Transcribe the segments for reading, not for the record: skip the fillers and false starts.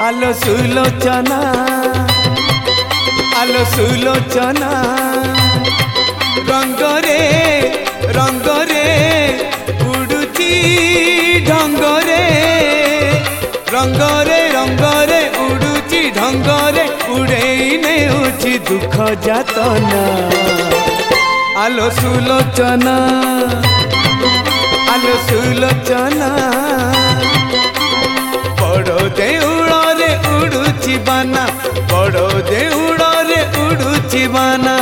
आलो सुलोचना रंगरे रंगरे उड़ुची ढंगरे रंगरे रंगरे उड़ुची ढंगरे उड़ेई नेउची दुख जातना आलो सुलोचना बड़ो देउड़ा रे उड़ुची बाना बड़ो देउड़ा रे उड़ुची बाना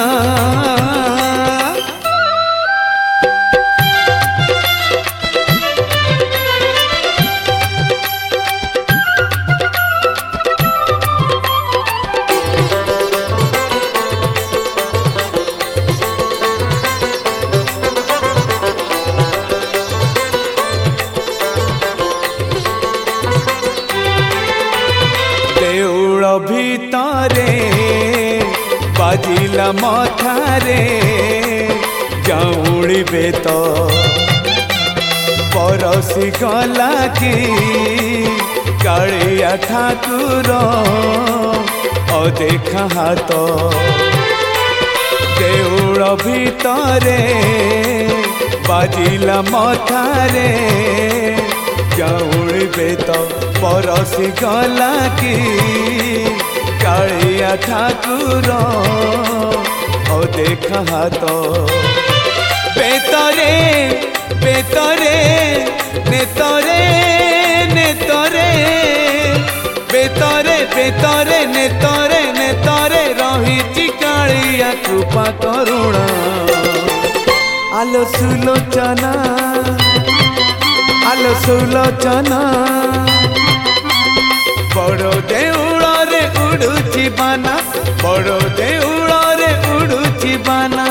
भितरे बाजिला मथारे जाऊली बेत परसी गला कि कालिया ठाकुर अदेखा हाथ देउल भितरे बाजिला मथारे जाऊली बेत परसी गला कि कालिया ठाकुर अदेखा हाथ बेतरे बेतरे नेतरे नेतरे बेतरे बेतरे नेतरे नेतरे रही कालिया कृपा करुणा आलो सुलोचना बड़ो देउड़ा रे उड़ुची बाना बड़ो देउड़ा रे उड़ुची बाना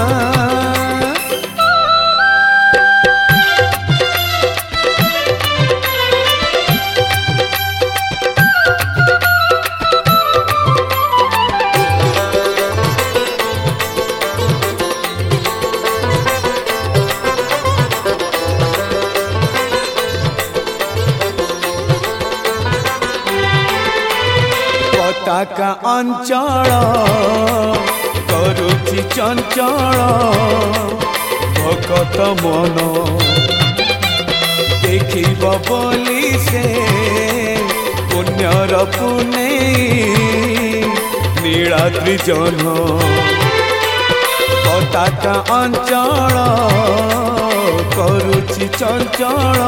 पताका अंचल करुची चंचल भगत मन देखिब बोली से पुण्यर पुने नीलाद्रि जन पताका अंचल करुची चंचल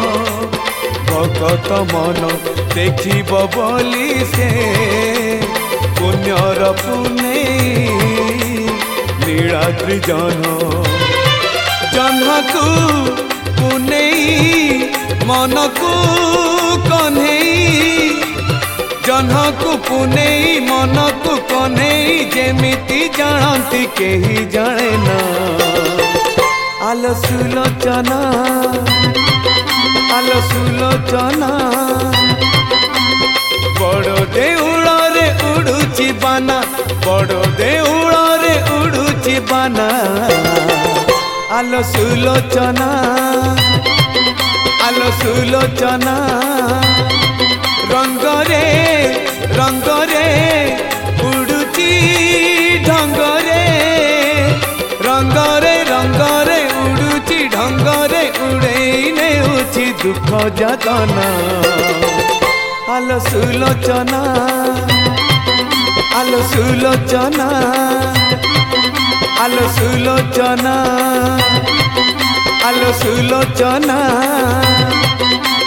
भगत मन देखिब बोली से पुण्यर पुने नीलाद्रि जन जन्हकु पुने मन को कन्हई जन्हकु पुने मन को कन्हई जेमिति जानती केही जाने ना आलो सुलोचना बड़ो देउड़ा रे उड़ुची बाना बड़ो देउड़ा रे उड़ुची बाना आलो सुलोचना रंगरे रंगरे उड़ुची ढंगरे रंगरे रंगरे उड़ुची ढंगरे उड़ेई नेउची दुख जातना आलो सुलोचना आलो सुलोचना